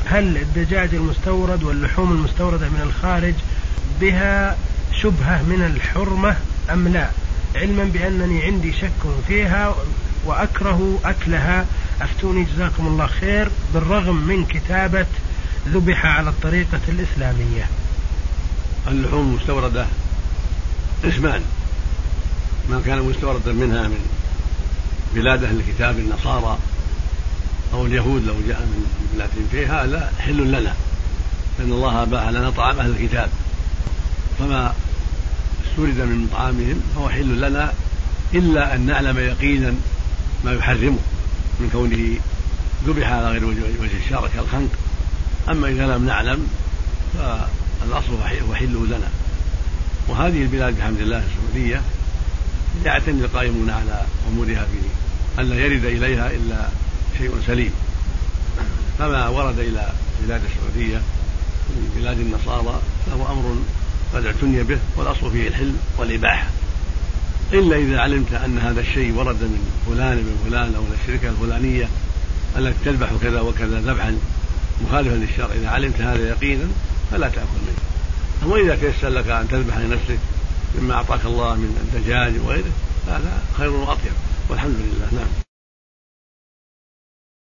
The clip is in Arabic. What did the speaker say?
هل الدجاج المستورد واللحوم المستوردة من الخارج بها شبهة من الحرمة أم لا، علما بأنني عندي شك فيها وأكره أكلها، أفتوني جزاكم الله خير، بالرغم من كتابة ذبح على الطريقة الإسلامية. اللحوم المستوردة اسمان: ما كان مستوردا منها من بلاد أهل الكتاب النصارى أو اليهود لو جاء من بلاد فيها لا حل لنا، لأن الله أباح لنا طعام أهل الكتاب، فما استورد من طعامهم فهو حل لنا، إلا أن نعلم يقينا ما يحرمه من كونه ذبح على غير وجه الشرع كالخنق. أما إذا لم نعلم فالأصل هو حله لنا. وهذه البلاد بحمد الله السعودية يعتني القائمون على أمورها في أن لا يرد إليها إلا شيء سليم، فما ورد إلى بلاد السعودية من بلاد النصارى فهو أمر قد اعتني به، والأصل فيه الحل والإباحة، إلا إذا علمت أن هذا الشيء ورد من فلان من فلان أو من الشركة الفلانية التي تذبح كذا وكذا ذبحا مخالفا للشرع، إذا علمت هذا يقينا فلا تأكل منه. أما إذا تيسر لك أن تذبح لنفسك مما أعطاك الله من الدجاج وغيره هذا خير وأطيب، والحمد لله. نعم.